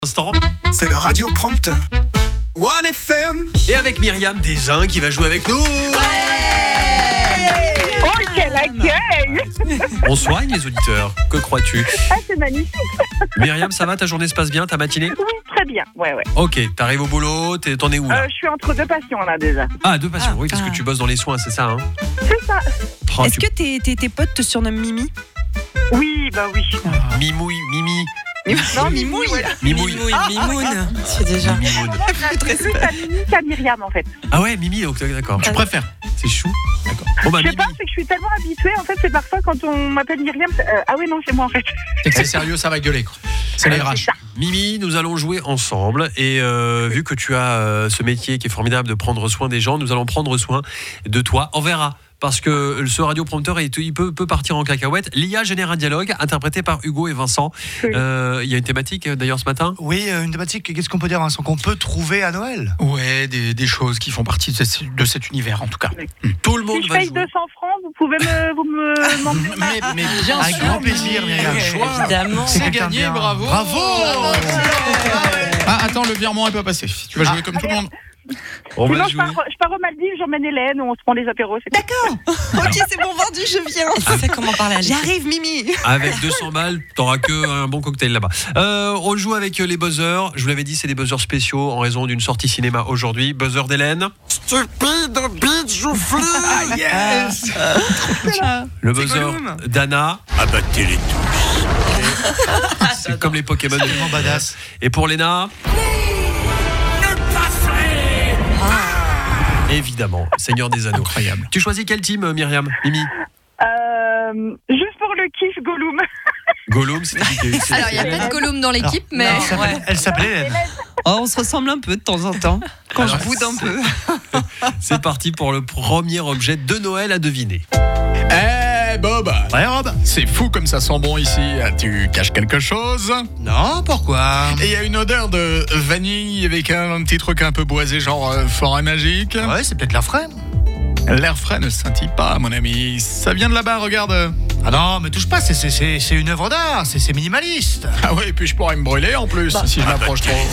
Instant. C'est le radio prompteur. One FM. Et avec Myriam Desin qui va jouer avec nous. Oh, quel accueil! On soigne les auditeurs. Que crois-tu? Ah, c'est magnifique. Myriam, ça va? Ta journée se passe bien? Ta matinée? Oui, très bien. Ouais. Ok, t'arrives au boulot, t'en es où là? Je suis entre deux passions là déjà. Ah, deux passions, oui, parce que tu bosses dans les soins, c'est ça, hein? C'est ça. Oh, Est-ce que tes potes te surnomment Mimi? Oui, bah oui. Mimouille, Mimi. Non, Mimouille. Mimouille. Mimoun. C'est déjà. Mimoun. C'est plus à Mimi qu'à Myriam en fait. Ah ouais, Mimi, ok, d'accord. Tu préfères? C'est chou. D'accord. Bon bah Je sais Mimi. pas, c'est que je suis tellement habituée. En fait, c'est parfois quand on m'appelle Myriam. Ah oui, non, c'est moi en fait. C'est que c'est sérieux, ça va gueuler, quoi. C'est les C'est RH. ça. Mimi, nous allons jouer ensemble et vu que tu as ce métier qui est formidable de prendre soin des gens, nous allons prendre soin de toi. On verra. Parce que ce radioprompteur, il peut partir en cacahuète. L'IA génère un dialogue interprété par Hugo et Vincent. Oui. Il y a une thématique d'ailleurs ce matin. Oui, une thématique, qu'est-ce qu'on peut dire, Vincent, qu'on peut trouver à Noël? Ouais, des choses qui font partie de cet univers, en tout cas. Tout le monde Si je va paye jouer. 200 francs, vous pouvez me m'emmener. Mais bien Avec sûr, grand plaisir, Myriam. Choix. Évidemment. C'est quelqu'un de gagné, bien. bravo. Bravo. Ah, attends, le virement est pas passé. Tu vas jouer comme tout le monde. On va Sinon, jouer. je pars aux Maldives, j'emmène Hélène, on se prend des apéros. C'est D'accord. Ok, c'est bon, vendu, je viens. Tu sais comment parler à l'équipe. J'arrive, Mimi. Avec 200 balles, t'auras que un bon cocktail là-bas. On joue avec les buzzers. Je vous l'avais dit, c'est des buzzers spéciaux en raison d'une sortie cinéma aujourd'hui. Buzzer d'Hélène. Stupide bitch joufflue. Ah, yes. Le buzzer d'Anna. Abattez-les tous. C'est comme les Pokémon. Tellement badass. Et pour Léna. Évidemment, Seigneur des Anneaux. Incroyable. Tu choisis quel team, Myriam? Mimi? Juste pour le kiff, Gollum. Gollum, c'est Alors, il n'y a pas de Gollum dans l'équipe, mais Elle s'appelait Hélène. Oh, on se ressemble un peu de temps en temps. Quand Alors, je boude un peu. C'est parti pour le premier objet de Noël à deviner. Eh, Bob, Ouais, Rob. c'est fou comme ça sent bon ici. Tu caches quelque chose? Non, pourquoi? Et il y a une odeur de vanille avec un petit truc un peu boisé, genre forêt magique. Ouais, c'est peut-être l'air frais. L'air frais ne scintille pas, mon ami. Ça vient de là-bas, regarde. Ah non, mais touche pas, c'est une œuvre d'art, c'est minimaliste. Ah ouais, et puis je pourrais me brûler en plus si je m'approche trop.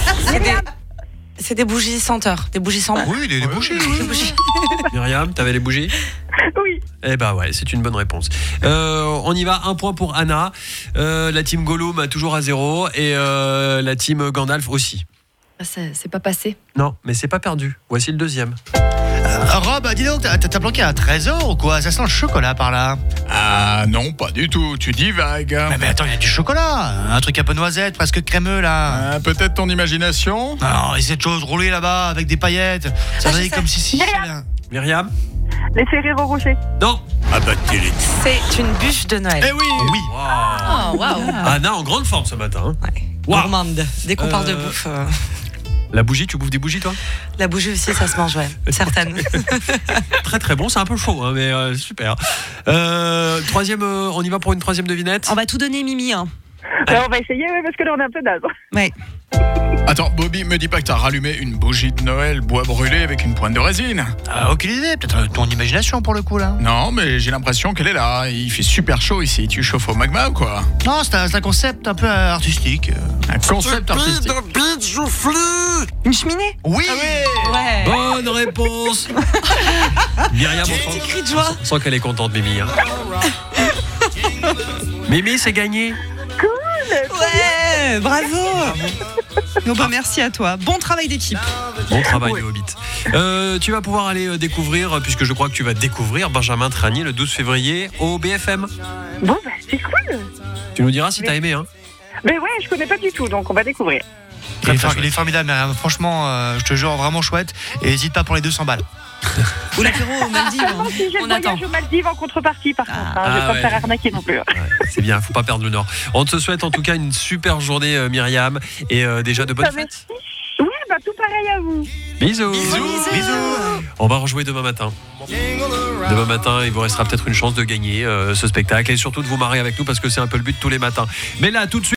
C'est des bougies senteurs. Des bougies sans Oui, des bougies. Myriam, t'avais les bougies? Oui. Eh ben ouais, c'est une bonne réponse. On y va, un point pour Anna. La team Gollum a toujours à 0 et la team Gandalf aussi. c'est pas passé. Non, mais c'est pas perdu. Voici le deuxième. Rob, dis donc, t'as planqué un trésor ou quoi? Ça sent le chocolat par là. Ah non, pas du tout, tu divagues. Mais attends, il y a du chocolat. Un truc un peu noisette, presque crémeux là. Peut-être ton imagination. Non, et cette chose roulée là-bas avec des paillettes. Ça je brille sais. comme si. Myriam? Les Ferrero Rocher. Non. Abattez-les tous. C'est une bûche de Noël. Eh oui. Oui. Oh, waouh. Anna en grande forme ce matin. Hein. Ouais. Wow. Gourmande. Dès qu'on parle de bouffe, La bougie, tu bouffes des bougies toi? la bougie aussi, ça se mange, ouais. Certaines. Très très bon, c'est un peu chaud, hein, mais super. Troisième, on y va pour une troisième devinette. On va tout donner, Mimi. Hein. Alors, on va essayer, ouais, parce que là, on est un peu naze. Ouais. Attends, Bobby, me dis pas que t'as rallumé une bougie de Noël bois brûlé avec une pointe de résine. Ah, aucune idée, peut-être ton imagination pour le coup là. Non, mais j'ai l'impression qu'elle est là. Il fait super chaud ici. Tu chauffes au magma ou quoi? Non, c'est un concept un peu artistique. Un concept artistique. bitch joufflue. Une cheminée? Oui. Ouais. Bonne réponse. Myriam, Petit cri de joie. on sent qu'elle est contente, Mimi. Hein. Mimi, c'est gagné. Ouais, bravo. Non, bah, merci à toi. Bon travail d'équipe. Bon travail, les Hobbits. Tu vas pouvoir aller découvrir, puisque je crois que tu vas découvrir Benjamin Tranier le 12 février au BFM. Bon, bah, c'est cool. Tu nous diras si t'as aimé. Hein. Mais ouais, je connais pas du tout, donc on va découvrir. Il est formidable, Myriam. Franchement, je te jure, vraiment chouette. Et n'hésite pas pour les 200 balles. Ou l'apéro aux Maldives. Non, si j'ai le On attend. voyage aux Maldives en contrepartie, par contre. Je vais Ah pas ouais. me faire arnaquer non plus. Ouais, c'est bien, faut pas perdre le nord. On te souhaite en tout cas une super journée, Myriam, et déjà de bonnes fêtes. Merci. Oui, bah tout pareil à vous. Bisous. Bisous. On va rejouer demain matin. Demain matin, il vous restera peut-être une chance de gagner ce spectacle et surtout de vous marrer avec nous parce que c'est un peu le but tous les matins. Mais là, tout de suite.